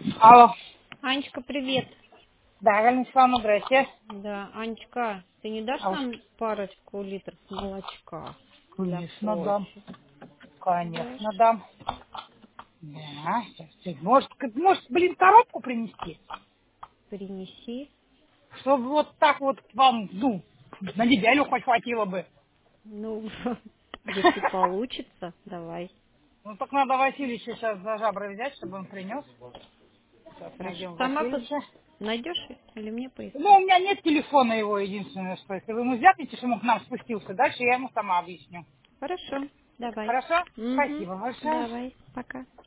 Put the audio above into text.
Алло. Анечка, привет. Да, Галина Ивановна, здрасте. Да, Анечка, ты не дашь А уж, нам парочку литров молочка для конечно, дам. кофе? Конечно, Дашь? дам. Да, сейчас. Может, блин, коробку принести? Принеси. Чтобы вот так вот вам, ну, на неделю хоть хватило бы. Ну, если получится, давай. Ну, так надо Васильевича сейчас за жабры взять, чтобы он принес. Сейчас Хорошо. найдем Сама Васильевича. найдешь или мне Ну, у прислать? меня нет телефона его, единственное, что если вы ему звякните, что он к нам спустился, дальше я ему сама объясню. Хорошо, давай. Хорошо? Угу, Спасибо большое. давай, пока.